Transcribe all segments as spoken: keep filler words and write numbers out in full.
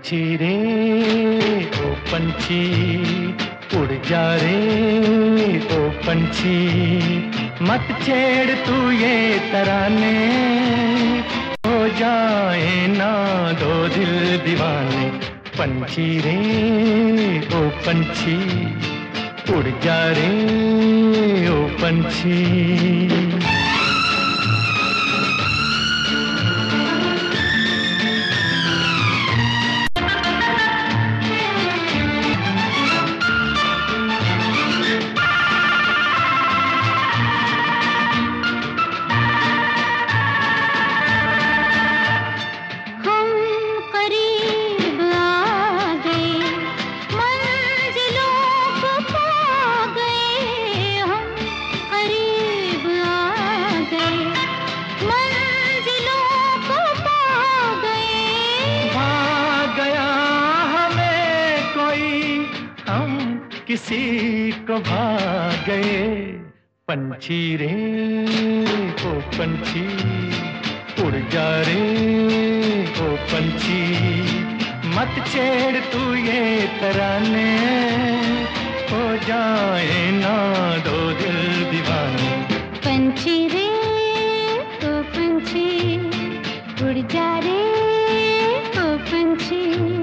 पंछी रे ओ पंछी, उड़ जा रे ओ पंछी, मत छेड़ तू ये तराने, हो जाए ना दो दिल दीवाने। पंछी रे ओ पंछी, उड़ जा रे ओ पंछी। किसी को भाग गए। पंछी रे ओ पंछी, उड़ जा रे ओ पंछी, मत छेड़ तू ये तराने, हो जाए ना दो दिल दीवाने। पंछी रे ओ पंछी, उड़ जा रे ओ पंछी।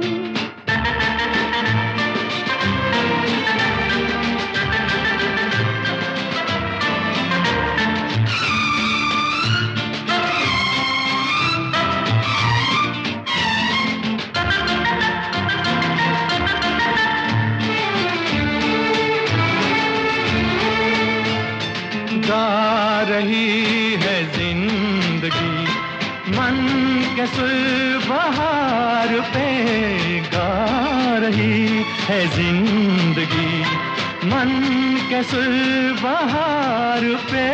गा रही है जिंदगी मन के सुर बहार पे, गा रही है जिंदगी मन के सुर बहार पे।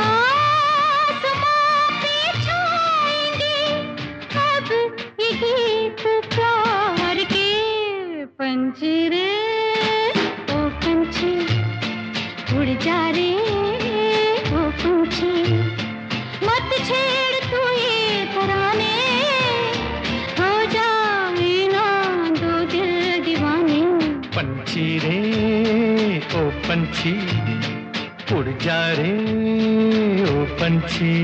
आसमां पे छाएंगे अब ये गीत प्यार के। पंछी रे ओ पंछी, उड़ जा रे ओ पंछी, मत छेड़ तू ये तराने, हो जाए ना दो दिल दीवाने। पंछी रे ओ पंछी, उड़ जा रे ओ पंछी।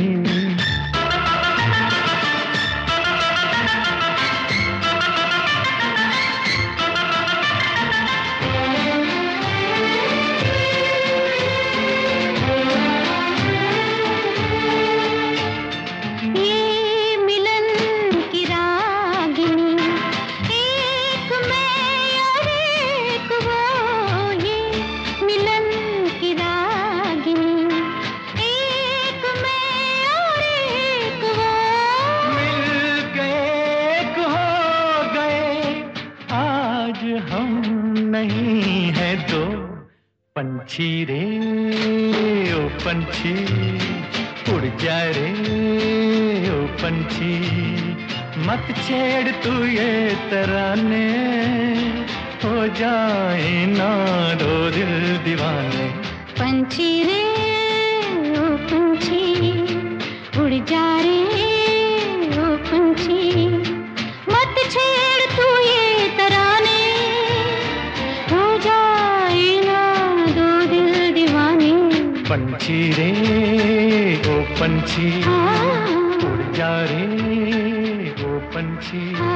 हम नहीं है दो पंछी रे ओ पंछी, उड़ जा रे ओ पंछी, मत छेड़ तू ये तराने, हो जाए ना दो दिल दीवाने। पंछी रे ओ पंछी, उड़ जा रे ओ पंछी, मत छेड़ तू ये तराने, हो जाए ना दो दिल दीवाने। पंछी रे ओ पंछी, उड़ जा रे ओ पंछी।